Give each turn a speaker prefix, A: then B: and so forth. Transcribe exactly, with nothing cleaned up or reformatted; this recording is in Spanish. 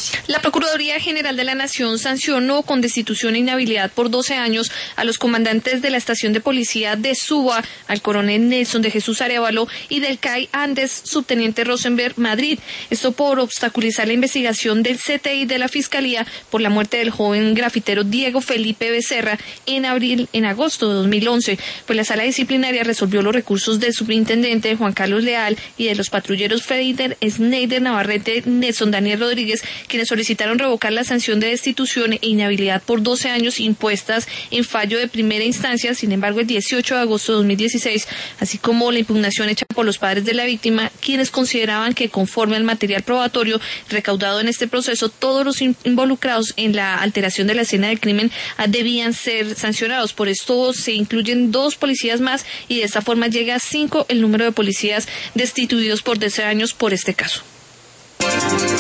A: La Procuraduría General de la Nación sancionó con destitución e inhabilidad por doce años a los comandantes de la estación de policía de Suba, al coronel Nelson de Jesús Arévalo, y del C A I Andes, subteniente Rosenberg Madrid. Esto por obstaculizar la investigación del C T I de la Fiscalía por la muerte del joven grafitero Diego Felipe Becerra en abril, en agosto de dos mil once. Pues la sala disciplinaria resolvió los recursos del superintendente Juan Carlos Leal y de los patrulleros Freider Schneider Navarrete, Nelson Daniel Rodríguez, quienes solicitaron revocar la sanción de destitución e inhabilidad por doce años impuestas en fallo de primera instancia. Sin embargo, el dieciocho de agosto de dos mil dieciséis, así como la impugnación hecha por los padres de la víctima, quienes consideraban que conforme al material probatorio recaudado en este proceso, todos los involucrados en la alteración de la escena del crimen debían ser sancionados. Por esto se incluyen dos policías más y de esta forma llega a cinco el número de policías destituidos por doce años por este caso.